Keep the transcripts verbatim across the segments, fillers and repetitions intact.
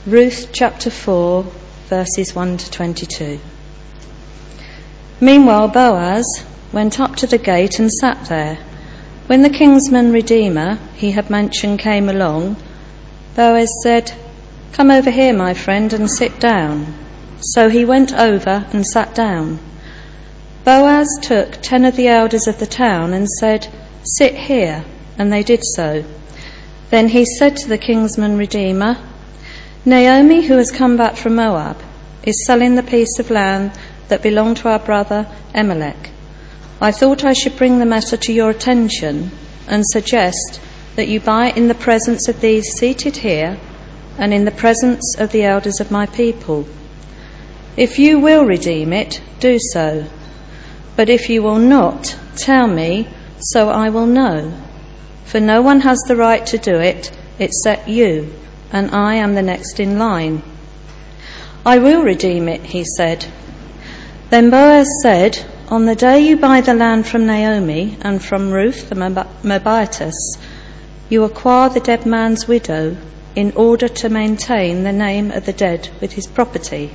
Ruth chapter four, verses one to twenty-two. Meanwhile Boaz went up to the gate and sat there. When the kinsman redeemer he had mentioned came along, Boaz said, "Come over here, my friend, and sit down." So he went over and sat down. Boaz took ten of the elders of the town and said, "Sit here," and they did so. Then he said to the kinsman redeemer, "Naomi, who has come back from Moab, is selling the piece of land that belonged to our brother Elimelech. I thought I should bring the matter to your attention and suggest that you buy it in the presence of these seated here and in the presence of the elders of my people. If you will redeem it, do so. But if you will not, tell me, so I will know. For no one has the right to do it except you, and I am the next in line." "I will redeem it," he said. Then Boaz said, "On the day you buy the land from Naomi and from Ruth the Moabitess, you acquire the dead man's widow in order to maintain the name of the dead with his property."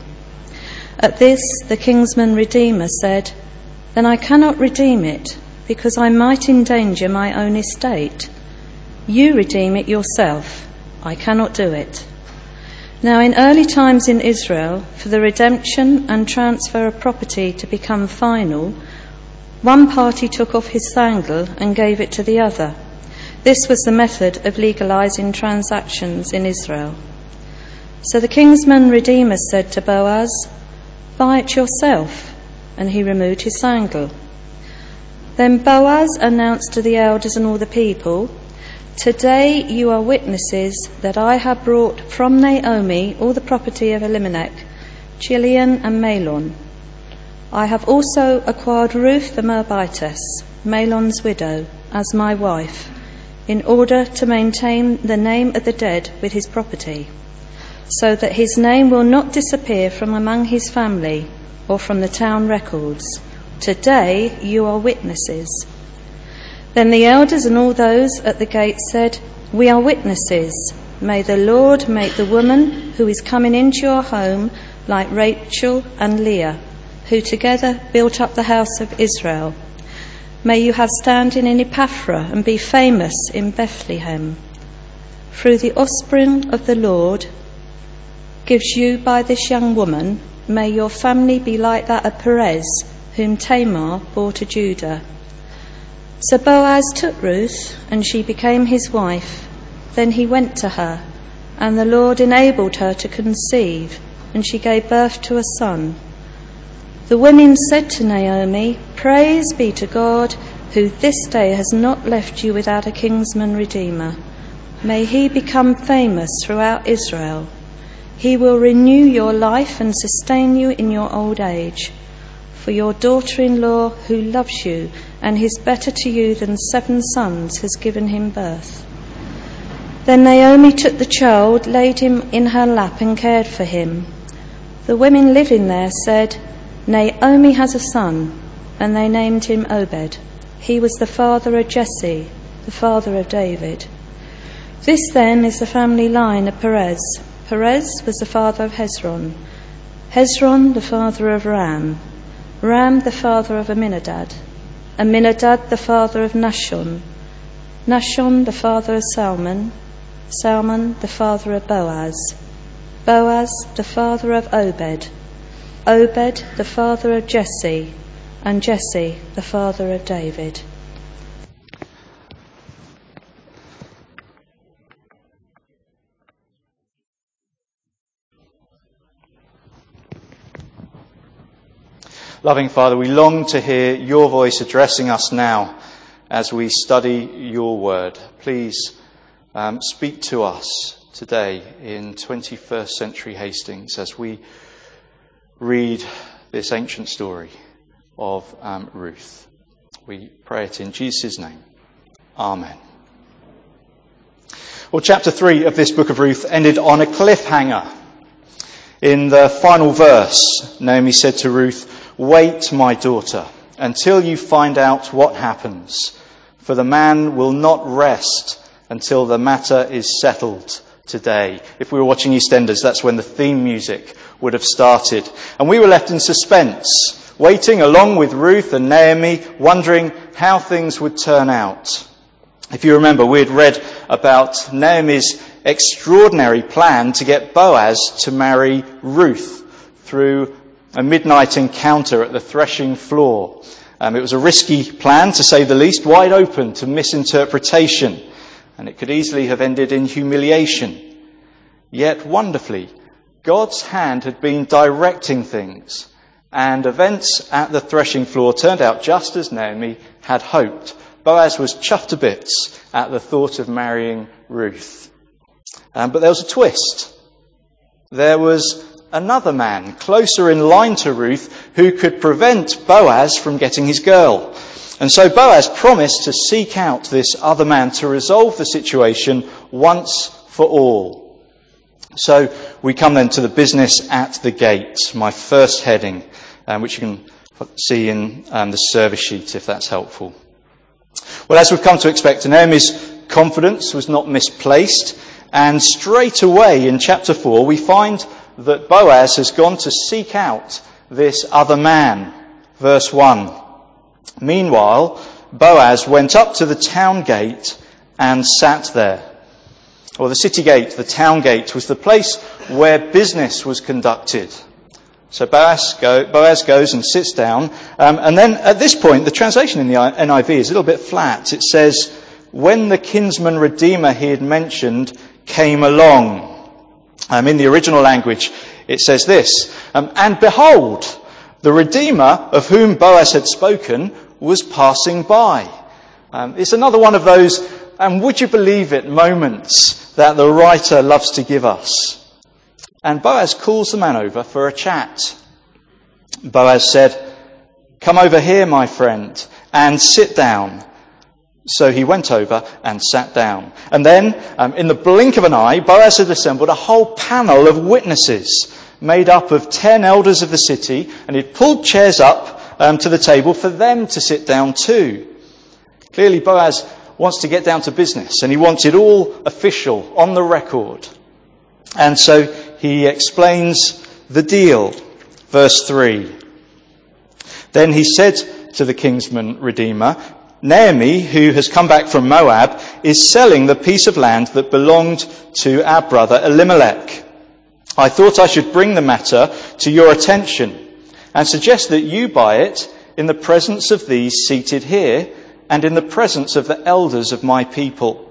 At this the kinsman redeemer said, "Then I cannot redeem it, because I might endanger my own estate. You redeem it yourself. I cannot do it." Now in early times in Israel, for the redemption and transfer of property to become final, one party took off his sandal and gave it to the other. This was the method of legalizing transactions in Israel. So the kinsman redeemer said to Boaz, "Buy it yourself," and he removed his sandal. Then Boaz announced to the elders and all the people, "Today you are witnesses that I have brought from Naomi all the property of Elimelech, Chilion and Mahlon. I have also acquired Ruth the Moabitess, Mahlon's widow, as my wife, in order to maintain the name of the dead with his property, so that his name will not disappear from among his family or from the town records. Today you are witnesses." Then the elders and all those at the gate said, "We are witnesses. May the Lord make the woman who is coming into your home like Rachel and Leah, who together built up the house of Israel. May you have standing in Ephrathah and be famous in Bethlehem. Through the offspring of the Lord gives you by this young woman, may your family be like that of Perez, whom Tamar bore to Judah." So Boaz took Ruth, and she became his wife. Then he went to her, and the Lord enabled her to conceive, and she gave birth to a son. The women said to Naomi, "Praise be to God, who this day has not left you without a kinsman redeemer. May he become famous throughout Israel. He will renew your life and sustain you in your old age. For your daughter-in-law, who loves you and is better to you than seven sons, has given him birth." Then Naomi took the child, laid him in her lap and cared for him. The women living there said, "Naomi has a son," and they named him Obed. He was the father of Jesse, the father of David. This then is the family line of Perez. Perez was the father of Hezron. Hezron the father of Ram. Ram the father of Amminadab. Amminadab the father of Nahshon. Nahshon the father of Salmon. Salmon the father of Boaz. Boaz the father of Obed. Obed the father of Jesse. And Jesse the father of David. Loving Father, we long to hear your voice addressing us now as we study your word. Please um, speak to us today in twenty-first century Hastings as we read this ancient story of um, Ruth. We pray it in Jesus' name. Amen. Well, chapter three of this book of Ruth ended on a cliffhanger. In the final verse, Naomi said to Ruth, "Wait, my daughter, until you find out what happens, for the man will not rest until the matter is settled today. If we were watching EastEnders, that's when the theme music would have started. And we were left in suspense, waiting along with Ruth and Naomi, wondering how things would turn out. If you remember, we had read about Naomi's extraordinary plan to get Boaz to marry Ruth through a midnight encounter at the threshing floor. Um, it was a risky plan, to say the least, wide open to misinterpretation, and it could easily have ended in humiliation. Yet, wonderfully, God's hand had been directing things, and events at the threshing floor turned out just as Naomi had hoped. Boaz was chuffed to bits at the thought of marrying Ruth. Um, but there was a twist. There was another man closer in line to Ruth who could prevent Boaz from getting his girl. And so Boaz promised to seek out this other man to resolve the situation once for all. So we come then to the business at the gate, my first heading, um, which you can see in um, the service sheet if that's helpful. Well, as we've come to expect, Naomi's confidence was not misplaced, and straight away in chapter four we find that Boaz has gone to seek out this other man. Verse one. Meanwhile, Boaz went up to the town gate and sat there. Or the city gate, the town gate, was the place where business was conducted. So Boaz, go, Boaz goes and sits down, um, and then at this point, the translation in the N I V is a little bit flat. It says, when the kinsman redeemer he had mentioned came along. Um, in the original language, it says this, um, and behold, the redeemer of whom Boaz had spoken was passing by. Um, it's another one of those, and would you believe it, moments that the writer loves to give us. And Boaz calls the man over for a chat. Boaz said, come over here, my friend, and sit down. So he went over and sat down. And then, um, in the blink of an eye, Boaz had assembled a whole panel of witnesses made up of ten elders of the city, and he'd pulled chairs up um, to the table for them to sit down too. Clearly, Boaz wants to get down to business, and he wants it all official, on the record. And so he explains the deal. Verse three. Then he said to the kinsman redeemer, Naomi, who has come back from Moab, is selling the piece of land that belonged to our brother Elimelech. I thought I should bring the matter to your attention and suggest that you buy it in the presence of these seated here and in the presence of the elders of my people.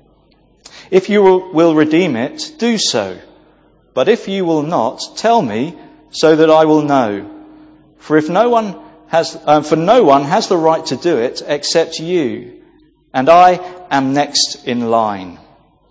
If you will redeem it, do so. But if you will not, tell me so that I will know. For if no one has, um, for no one has the right to do it except you, and I am next in line.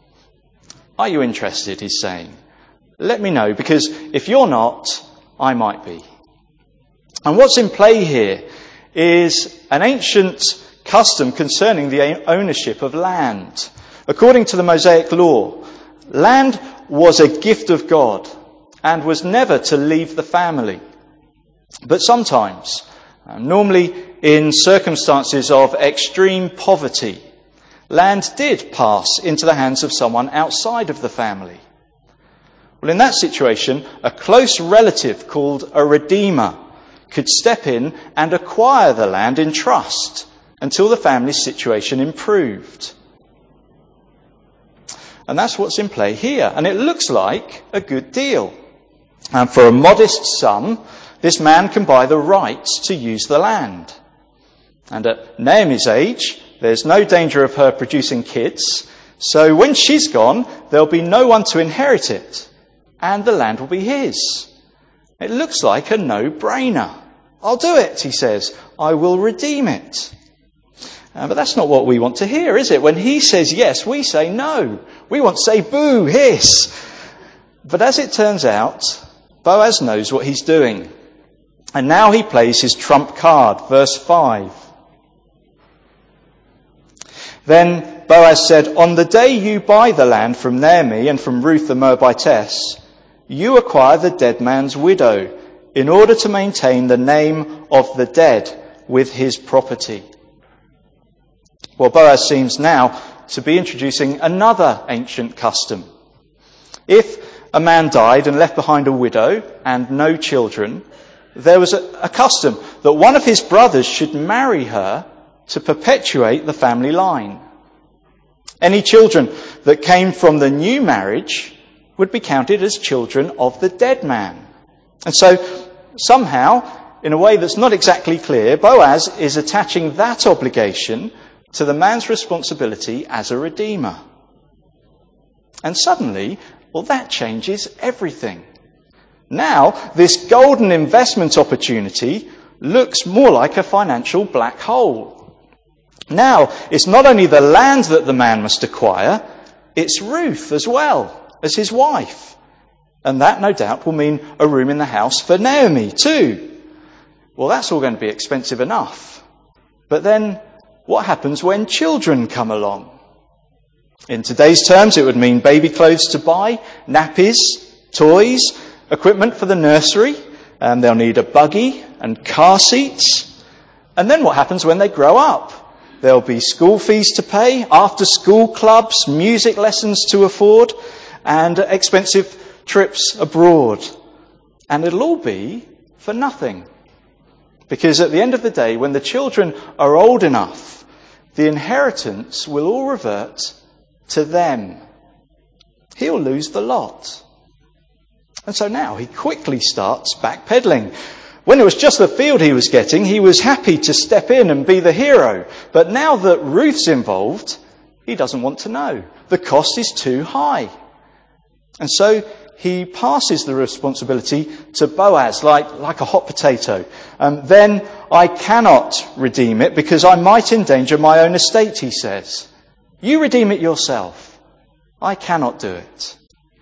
Are you interested? He's saying. Let me know, because if you're not, I might be. And what's in play here is an ancient custom concerning the ownership of land. According to the Mosaic law, land was a gift of God and was never to leave the family. But sometimes, normally in circumstances of extreme poverty, land did pass into the hands of someone outside of the family. Well, in that situation, a close relative called a redeemer could step in and acquire the land in trust until the family's situation improved. And that's what's in play here. And it looks like a good deal. And for a modest sum, this man can buy the rights to use the land. And at Naomi's age, there's no danger of her producing kids. So when she's gone, there'll be no one to inherit it. And the land will be his. It looks like a no-brainer. I'll do it, he says. I will redeem it. Uh, but that's not what we want to hear, is it? When he says yes, we say no. We want to say boo, hiss. But as it turns out, Boaz knows what he's doing. And now he plays his trump card. Verse five. Then Boaz said, on the day you buy the land from Naomi and from Ruth the Moabitess, you acquire the dead man's widow in order to maintain the name of the dead with his property. Well, Boaz seems now to be introducing another ancient custom. If a man died and left behind a widow and no children, there was a, a custom that one of his brothers should marry her to perpetuate the family line. Any children that came from the new marriage would be counted as children of the dead man. And so, somehow, in a way that's not exactly clear, Boaz is attaching that obligation to the man's responsibility as a redeemer. And suddenly, well, that changes everything. Now, this golden investment opportunity looks more like a financial black hole. Now, it's not only the land that the man must acquire, it's Ruth as well as his wife. And that, no doubt, will mean a room in the house for Naomi too. Well, that's all going to be expensive enough. But then, what happens when children come along? In today's terms, it would mean baby clothes to buy, nappies, toys, equipment for the nursery, and they'll need a buggy and car seats. And then what happens when they grow up? There'll be school fees to pay, after-school clubs, music lessons to afford, and expensive trips abroad. And it'll all be for nothing. Because at the end of the day, when the children are old enough, the inheritance will all revert to them. He'll lose the lot. And so now he quickly starts backpedaling. When it was just the field he was getting, he was happy to step in and be the hero. But now that Ruth's involved, he doesn't want to know. The cost is too high. And so he passes the responsibility to Boaz like, like a hot potato. Um, then I cannot redeem it because I might endanger my own estate, he says. You redeem it yourself. I cannot do it.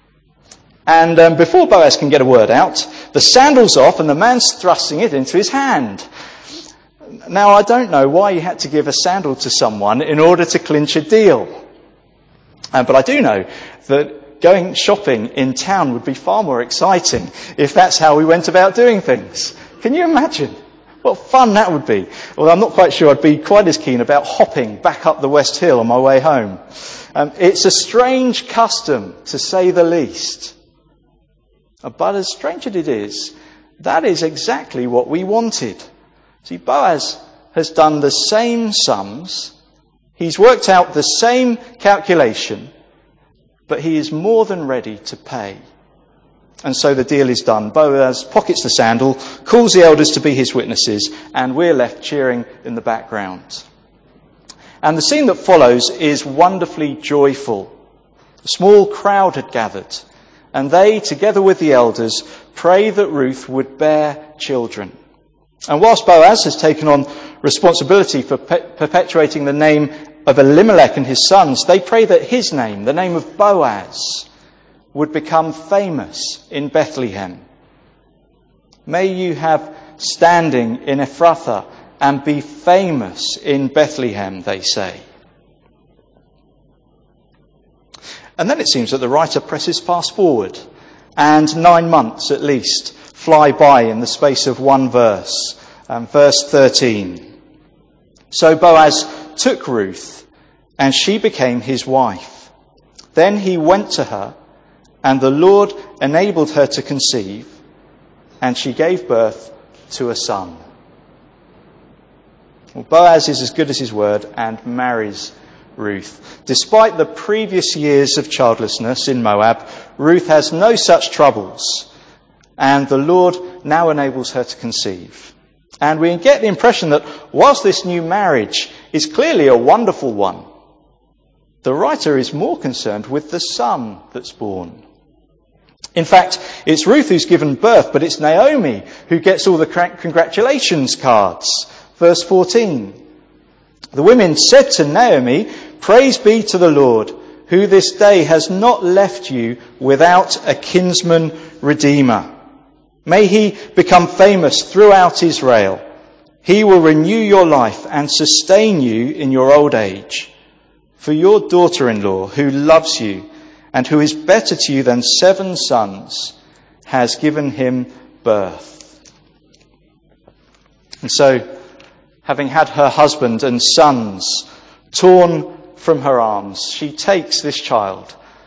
And um, before Boaz can get a word out, the sandal's off and the man's thrusting it into his hand. Now, I don't know why you had to give a sandal to someone in order to clinch a deal. Uh, but I do know that going shopping in town would be far more exciting if that's how we went about doing things. Can you imagine? What fun that would be. Well, I'm not quite sure I'd be quite as keen about hopping back up the West Hill on my way home. Um, it's a strange custom, to say the least. But as strange as it is, that is exactly what we wanted. See, Boaz has done the same sums. He's worked out the same calculation, but he is more than ready to pay. And so the deal is done. Boaz pockets the sandal, calls the elders to be his witnesses, and we're left cheering in the background. And the scene that follows is wonderfully joyful. A small crowd had gathered, and they, together with the elders, pray that Ruth would bear children. And whilst Boaz has taken on responsibility for pe- perpetuating the name of Elimelech and his sons, they pray that his name, the name of Boaz, would become famous in Bethlehem. May you have standing in Ephrathah and be famous in Bethlehem, they say. And then it seems that the writer presses fast forward, and nine months at least fly by in the space of one verse. Um, verse thirteen. So Boaz took Ruth, and she became his wife. Then he went to her, and the Lord enabled her to conceive, and she gave birth to a son. Well, Boaz is as good as his word and marries Ruth. Despite the previous years of childlessness in Moab, Ruth has no such troubles, and the Lord now enables her to conceive. And we get the impression that whilst this new marriage is clearly a wonderful one, the writer is more concerned with the son that's born. In fact, it's Ruth who's given birth, but it's Naomi who gets all the congratulations cards. Verse fourteen. The women said to Naomi, "Praise be to the Lord, who this day has not left you without a kinsman redeemer. May he become famous throughout Israel. He will renew your life and sustain you in your old age. For your daughter-in-law, who loves you and who is better to you than seven sons, has given him birth." And so, having had her husband and sons torn from her arms, she takes this child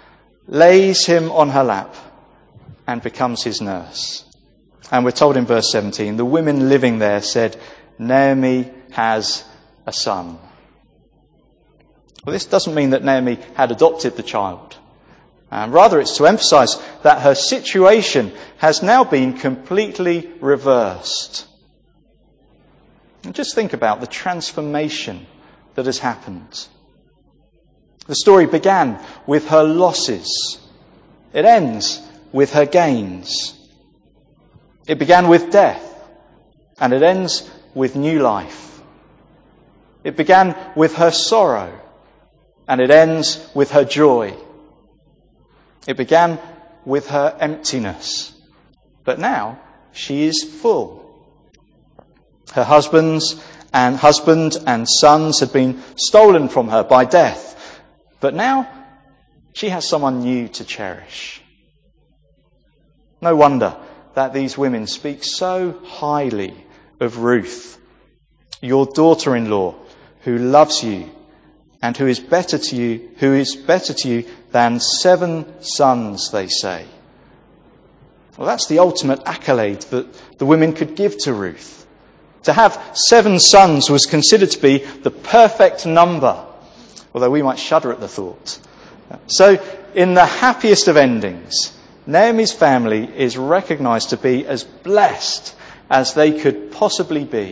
lays him on her lap, and becomes his nurse. And we're told in verse seventeen, the women living there said, Naomi has a son. Well, this doesn't mean that Naomi had adopted the child. Um, rather, it's to emphasize that her situation has now been completely reversed. And just think about the transformation that has happened. The story began with her losses. It ends with her gains. It began with death, and it ends with new life. It began with her sorrow, and it ends with her joy. It began with her emptiness, but now she is full. Her husbands and husband and sons had been stolen from her by death, but now she has someone new to cherish. No wonder that these women speak so highly of Ruth, your daughter-in-law, who loves you and who is better to you, who is better to you than seven sons, they say. Well, that's the ultimate accolade that the women could give to Ruth. To have seven sons was considered to be the perfect number, although we might shudder at the thought. So, in the happiest of endings, Naomi's family is recognised to be as blessed as they could possibly be.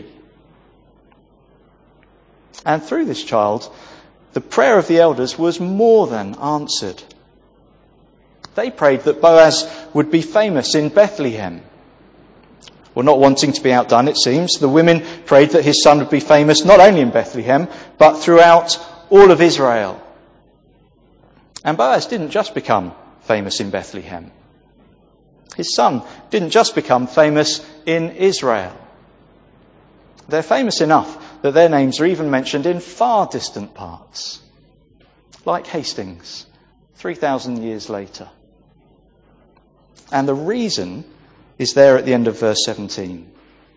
And through this child, the prayer of the elders was more than answered. They prayed that Boaz would be famous in Bethlehem. Well, not wanting to be outdone, it seems, the women prayed that his son would be famous not only in Bethlehem, but throughout all of Israel. And Boaz didn't just become famous in Bethlehem. His son didn't just become famous in Israel. They're famous enough that their names are even mentioned in far distant parts, like Hastings, three thousand years later. And the reason is there at the end of verse seventeen.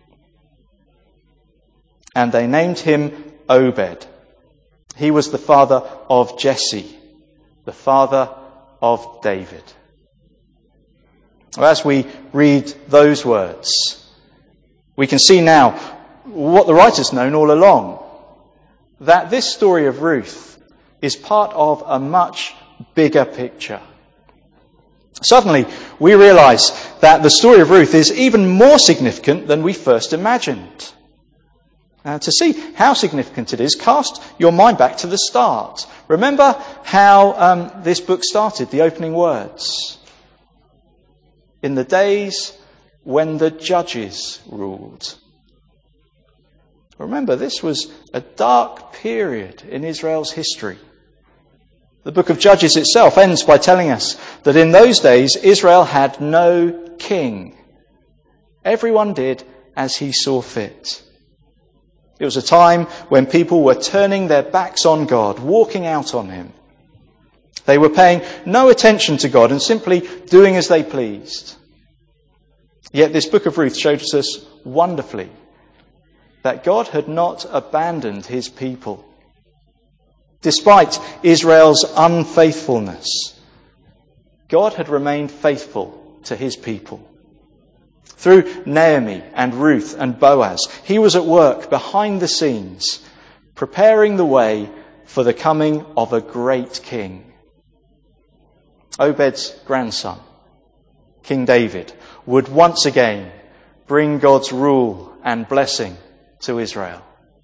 And they named him Obed. He was the father of Jesse, the father of David. As we read those words, we can see now what the writer's known all along, that this story of Ruth is part of a much bigger picture. Suddenly, we realise that the story of Ruth is even more significant than we first imagined. Uh, to see how significant it is, cast your mind back to the start. Remember how um, this book started, the opening words. In the days when the judges ruled. Remember, this was a dark period in Israel's history. The book of Judges itself ends by telling us that in those days Israel had no king. Everyone did as he saw fit. It was a time when people were turning their backs on God, walking out on him. They were paying no attention to God and simply doing as they pleased. Yet this book of Ruth shows us wonderfully that God had not abandoned his people. Despite Israel's unfaithfulness, God had remained faithful to his people. Through Naomi and Ruth and Boaz, he was at work behind the scenes, preparing the way for the coming of a great king. Obed's grandson, King David, would once again bring God's rule and blessing to Israel.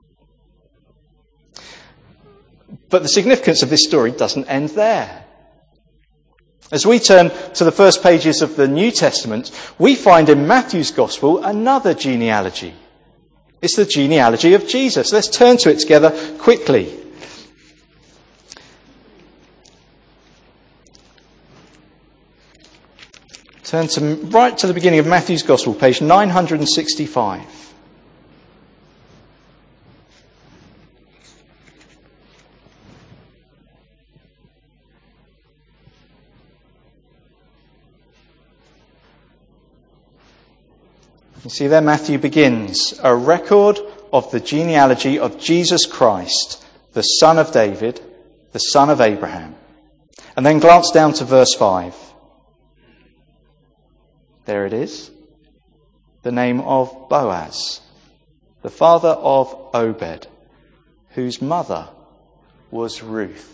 But the significance of this story doesn't end there. As we turn to the first pages of the New Testament, we find in Matthew's Gospel another genealogy. It's the genealogy of Jesus. Let's turn to it together quickly. Turn to right to the beginning of Matthew's Gospel, page nine hundred sixty-five. You see there, Matthew begins a record of the genealogy of Jesus Christ, the son of David, the son of Abraham. And then glance down to verse five. There it is. The name of Boaz, the father of Obed, whose mother was Ruth.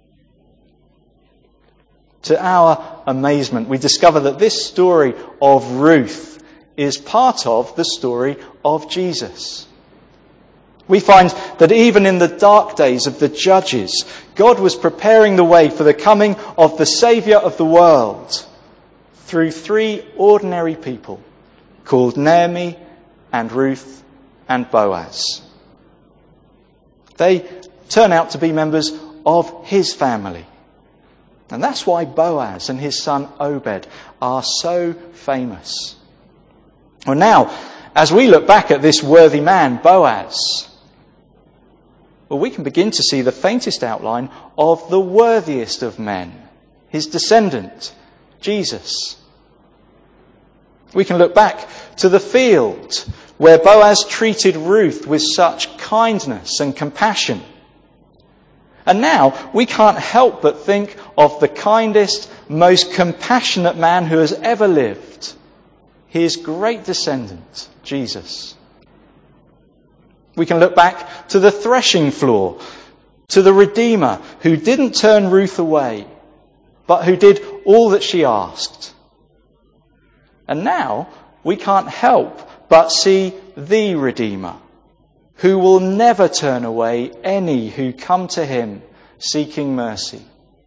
To our amazement, we discover that this story of Ruth is part of the story of Jesus. We find that even in the dark days of the Judges, God was preparing the way for the coming of the Saviour of the world through three ordinary people called Naomi and Ruth and Boaz. They turn out to be members of his family. And that's why Boaz and his son Obed are so famous. Well, now, as we look back at this worthy man, Boaz, well, we can begin to see the faintest outline of the worthiest of men, his descendant, Jesus. We can look back to the field where Boaz treated Ruth with such kindness and compassion. And now we can't help but think of the kindest, most compassionate man who has ever lived, his great descendant, Jesus. We can look back to the threshing floor, to the Redeemer who didn't turn Ruth away, but who did all that she asked. And now we can't help but see the Redeemer, who will never turn away any who come to him seeking mercy.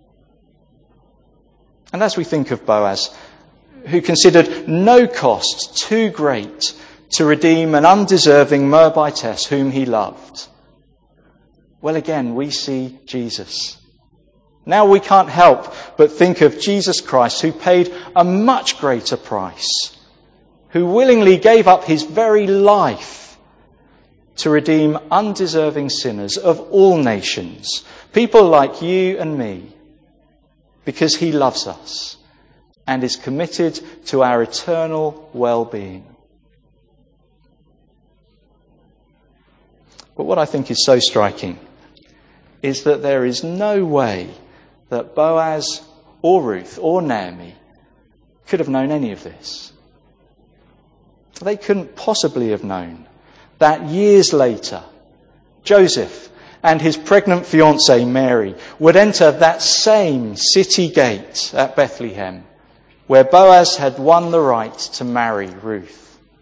And as we think of Boaz, who considered no cost too great to redeem an undeserving Moabitess whom he loved, well, again, we see Jesus. Now we can't help but think of Jesus Christ, who paid a much greater price, who willingly gave up his very life to redeem undeserving sinners of all nations, people like you and me, because he loves us and is committed to our eternal well-being. But what I think is so striking is that there is no way that Boaz or Ruth or Naomi could have known any of this. They couldn't possibly have known that years later, Joseph and his pregnant fiancée Mary would enter that same city gate at Bethlehem where Boaz had won the right to marry Ruth.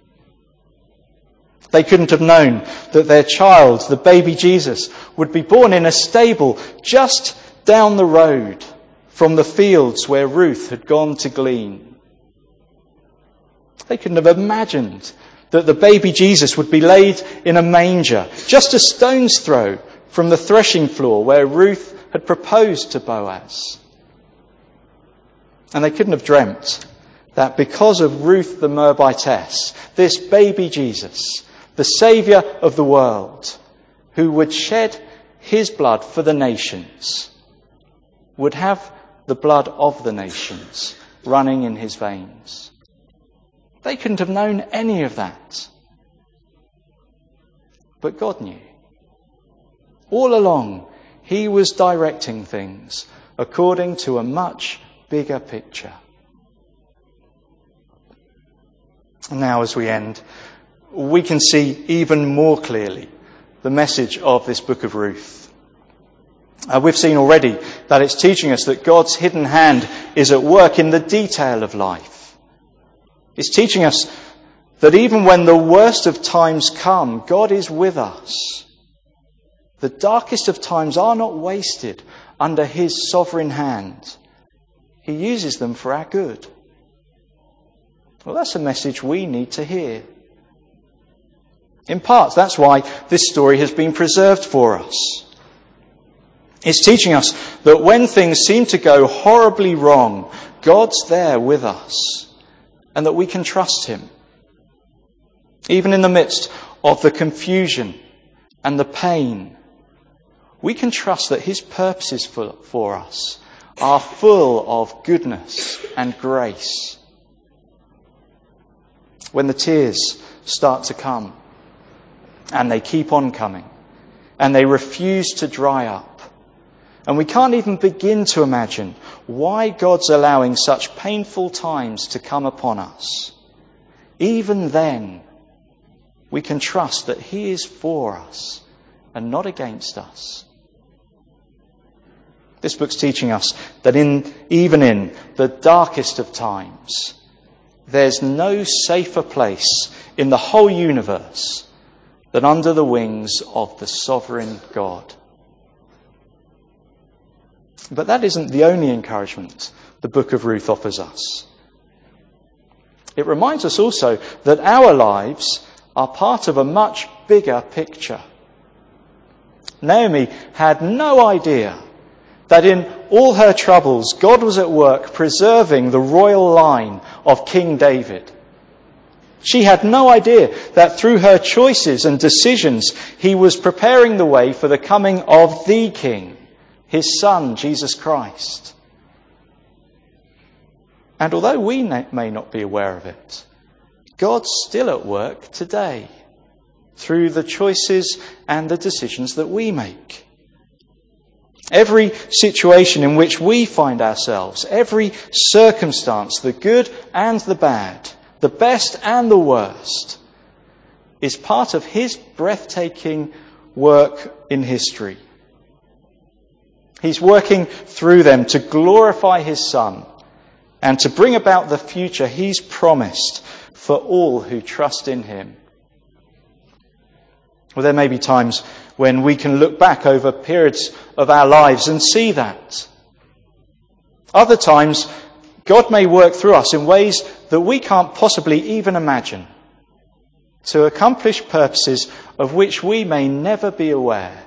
They couldn't have known that their child, the baby Jesus, would be born in a stable just down the road from the fields where Ruth had gone to glean. They couldn't have imagined that the baby Jesus would be laid in a manger just a stone's throw from the threshing floor where Ruth had proposed to Boaz. And they couldn't have dreamt that because of Ruth the Moabitess, this baby Jesus, the Saviour of the world, who would shed his blood for the nations, would have the blood of the nations running in his veins. They couldn't have known any of that. But God knew. All along, he was directing things according to a much bigger picture. And now, as we end, we can see even more clearly the message of this book of Ruth. Uh, we've seen already that it's teaching us that God's hidden hand is at work in the detail of life. It's teaching us that even when the worst of times come, God is with us. The darkest of times are not wasted under his sovereign hand. He uses them for our good. Well, that's a message we need to hear. In part, that's why this story has been preserved for us. It's teaching us that when things seem to go horribly wrong, God's there with us, and that we can trust him. Even in the midst of the confusion and the pain, we can trust that his purposes for, for us are full of goodness and grace. When the tears start to come, and they keep on coming, and they refuse to dry up, And we can't even begin to imagine why God's allowing such painful times to come upon us. Even then, we can trust that he is for us and not against us. This book's teaching us that in, even in the darkest of times, there's no safer place in the whole universe than under the wings of the sovereign God. But that isn't the only encouragement the book of Ruth offers us. It reminds us also that our lives are part of a much bigger picture. Naomi had no idea that in all her troubles, God was at work preserving the royal line of King David. She had no idea that through her choices and decisions, he was preparing the way for the coming of the King, his Son, Jesus Christ. And although we may not be aware of it, God's still at work today through the choices and the decisions that we make. Every situation in which we find ourselves, every circumstance, the good and the bad, the best and the worst, is part of his breathtaking work in history. He's working through them to glorify his Son and to bring about the future he's promised for all who trust in him. Well, there may be times when we can look back over periods of our lives and see that. Other times, God may work through us in ways that we can't possibly even imagine, to accomplish purposes of which we may never be aware.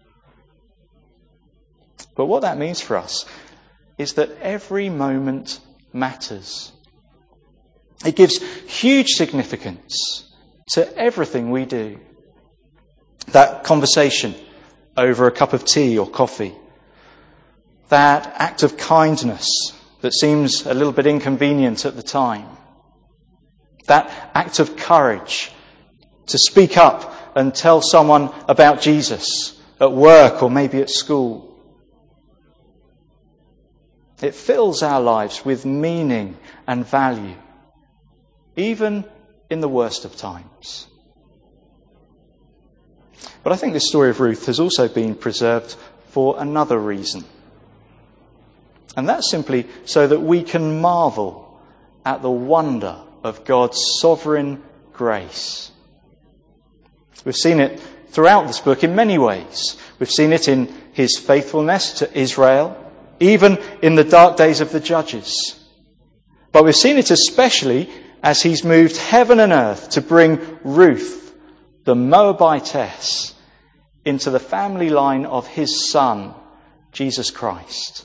But what that means for us is that every moment matters. It gives huge significance to everything we do. That conversation over a cup of tea or coffee, that act of kindness that seems a little bit inconvenient at the time, that act of courage to speak up and tell someone about Jesus at work or maybe at school. It fills our lives with meaning and value, even in the worst of times. But I think this story of Ruth has also been preserved for another reason. And that's simply so that we can marvel at the wonder of God's sovereign grace. We've seen it throughout this book in many ways. We've seen it in his faithfulness to Israel, even in the dark days of the Judges. But we've seen it especially as he's moved heaven and earth to bring Ruth, the Moabitess, into the family line of his Son, Jesus Christ.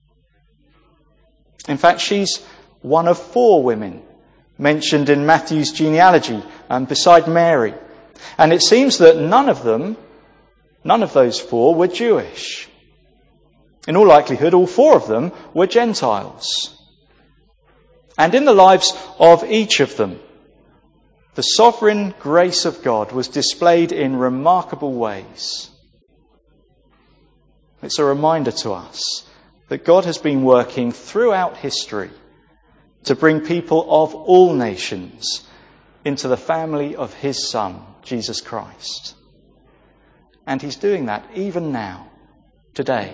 In fact, she's one of four women mentioned in Matthew's genealogy, um, beside Mary. And it seems that none of them, none of those four were Jewish. In all likelihood, all four of them were Gentiles. And in the lives of each of them, the sovereign grace of God was displayed in remarkable ways. It's a reminder to us that God has been working throughout history to bring people of all nations into the family of his Son, Jesus Christ. And he's doing that even now, today.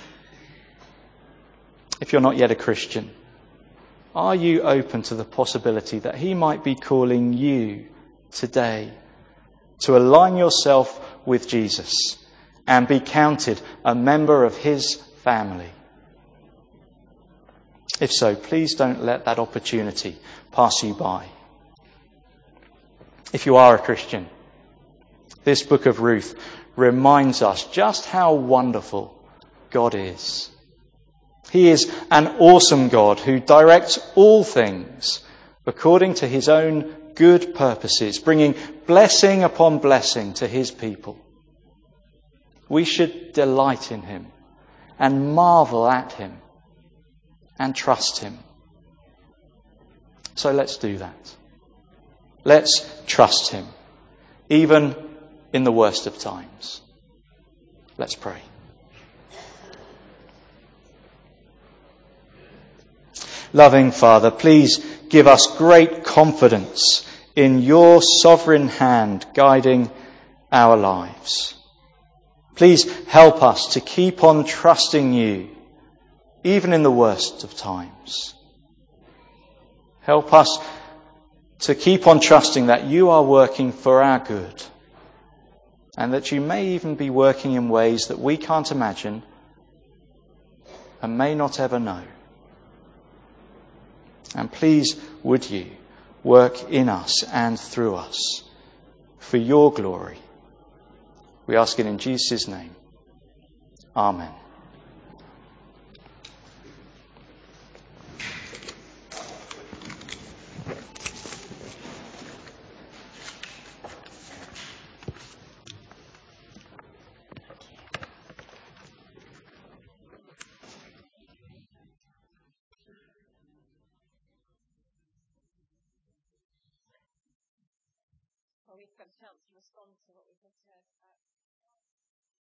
If you're not yet a Christian, are you open to the possibility that he might be calling you today to align yourself with Jesus and be counted a member of his family? If so, please don't let that opportunity pass you by. If you are a Christian, this book of Ruth reminds us just how wonderful God is. He is an awesome God who directs all things according to his own good purposes, bringing blessing upon blessing to his people. We should delight in him and marvel at him and trust him. So let's do that. Let's trust him, even in the worst of times. Let's pray. loving Father, please give us great confidence in your sovereign hand guiding our lives. Please help us to keep on trusting you, even in the worst of times. Help us to keep on trusting that you are working for our good, and that you may even be working in ways that we can't imagine and may not ever know. And please, would you work in us and through us for your glory. We ask it in Jesus' name. Amen. Well, we've got a chance to respond to what we've just heard.